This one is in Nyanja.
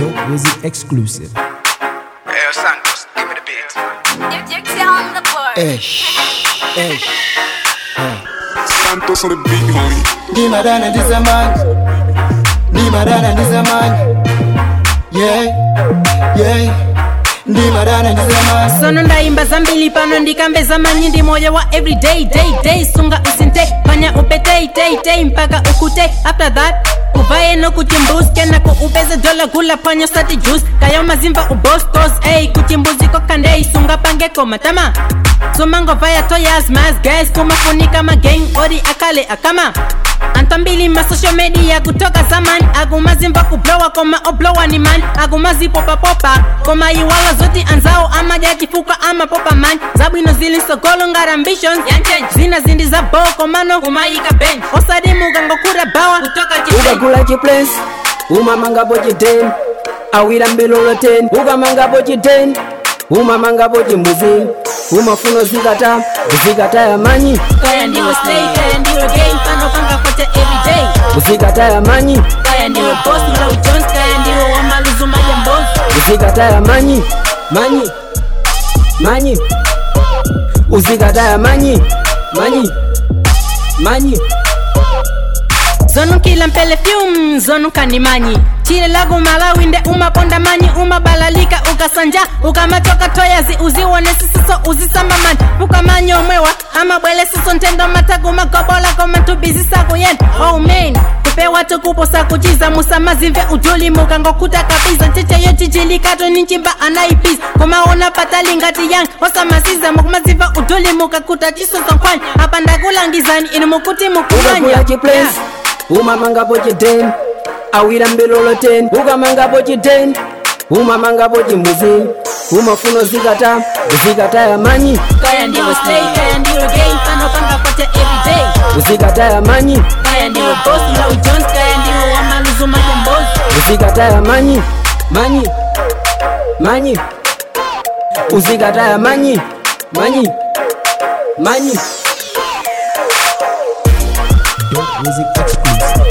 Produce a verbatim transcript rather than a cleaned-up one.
Dope Music exclusive. Hey, Santos, give me the beat. Esh, esh, eh. Santos on the beat, homie. Di Madonna, this a man. Di Madonna, this a man. Yeah, yeah. Di Madonna, this a man. Sono ndaimba zambili pano ndikambe zamanyi ndi moyo wa everyday day day sunga usinte panya upete tay tay mpaka ukute after that uvaye no kuchimbuske na kuupeze dola gula panyo sati juice kayo mazimva ubostos ey kuchimbuzi ko kandei sunga pangeko matama sumango vaya toyas mas guys kumafunika magang odi akale akama Antambili ma social media kutoka zamani agumazimva kublowa koma oblowa ni man agumazi popa popa koma iwala zoti anzao ama jakifuka ama popa man zabwino zili sogolo ngara ambitions yanchange zina zindi za boko mano kumaika bench osadimu gango kura bawa kutoka chipen Ugagula chiplens umamanga pochi ten awira mbelolo ten ugamanga pochi ten umamanga pochi mbuzi umafuno zikata zikata ya manyi kaya ndiwo stay kaya ndiwo game pano panga kote everyday zikata ya manyi kaya ndiwo boss Low Jones kaya ndiwo wamaluzu majambos zikata ya manyi manyi manyi uzikata ya manyi manyi manyi Zonu kila mpele fium, zonu kanimanyi Chile lagu malawi nde umaponda manyi Umabalalika ukasanja, ukamatoka toyazi Uziwone sisiso uzisamba man Ukamanyo mwewa, ama bwele siso ntendo matagu Magobola koma tubizi saku yen Oh man, kupe watu kuposa kujiza Musama zive ujuli mukango kuta kabiza Ncheche yo jijili kato ninchimba anaipiz Kumaona patali ngati yang Osama siza mukumaziva ujuli mukakuta jiso zonkwanyi Hapa ndagulangizani inu mukuti mukumanya Ugagula chiplens umamanga pochi ten awira mbelolo ten ugamanga pochi ten umamanga pochi mbuzi umafuno zikata zikata ya manyi kaya ndiwo stay kaya ndiwo game pano panga kote everyday zikata ya manyi kaya ndiwo boss Low Jones kaya ndiwo wamaluzu majambos zikata ya manyi manyi manyi uzikata ya manyi manyi manyi Dope Music exclusive.